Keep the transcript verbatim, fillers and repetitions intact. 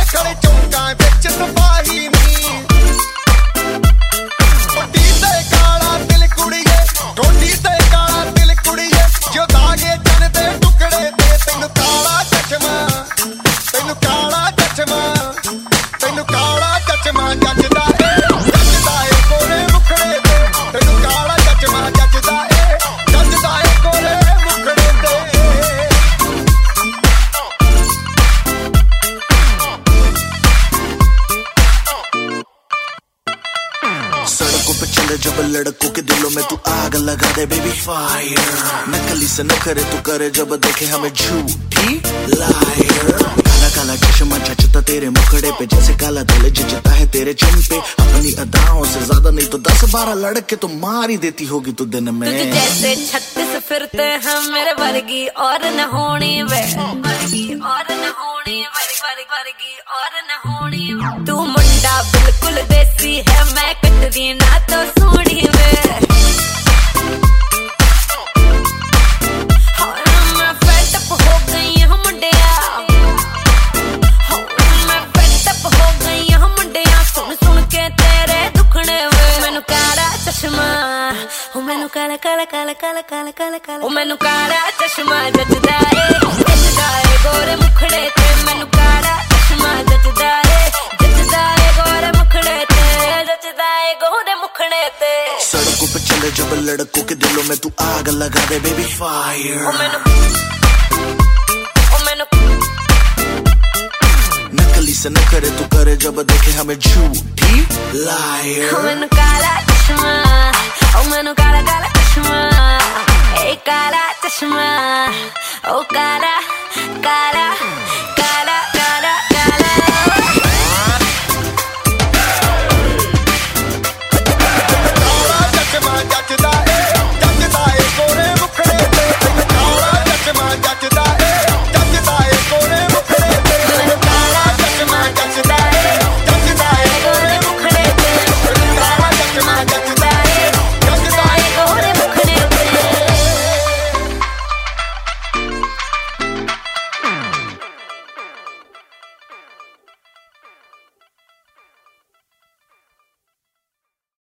कड़े चौका बिच सिपाही नी पट्टी ते काला दिल कुड़िए ठोडी ते काला दिल कुड़िए जो दागे चन दे टुकड़े ते तैनू काला चश्मा तैनू काला चश्मा तैनू काला चश्मा जचदा ए जचदा ए कोरे मुखड़े ते तैनू काला चश्मा जचदा ए जचदा ए कोरे मुखड़े ते सड़कों पे चले जब लड़कों के दिलों में तू आग लगा दे बेबी फायर नकली से न करे तू करे जब देखे हमें झूठी लायर काला काला चश्मा जचता तेरे मुखड़े पे जैसे काला दिल जचता है तेरे चिन पे अपनी अदाओं से ज्यादा नहीं तो दस बारह लड़के तो मार ही देती होगी तू दिन में तुझे जैसे छत्तीस फिरते हैं मेरे वर्गी और न होनी वे वर्गी और न होनी वर्गी वर्गी और न होनी तू मुंडा बिल्कुल देसी है मैं कटरी ना तो सोनी वे मैं फेड अप हो गई हूं मुंडिया मैं फेड अप हो गई हूं मुंडिया सुन सुन के तेरे दुखने वे मैनू काला चश्मा ओ मैनू काला काला काला काला काला काला काला ओ मैनू काला चश्मा जचदा ए जचदा ए गोरे मुखड़े ते मैनू काला चश्मा जचदा ए जचदा ए गोरे मुखड़े ते जचदा ए गोरे मुखड़े ते सड़कों पे चले जब लड़कों के दिलों में तू आग लगा दे बेबी फायर ओ मैनू ओ मैनू नकली से न करे तू करे जब देखे हमें झूठी लायर ओ मैनू काला चश्मा ओ मैनू काला काला चश्मा ए काला चश्मा ओ काला काला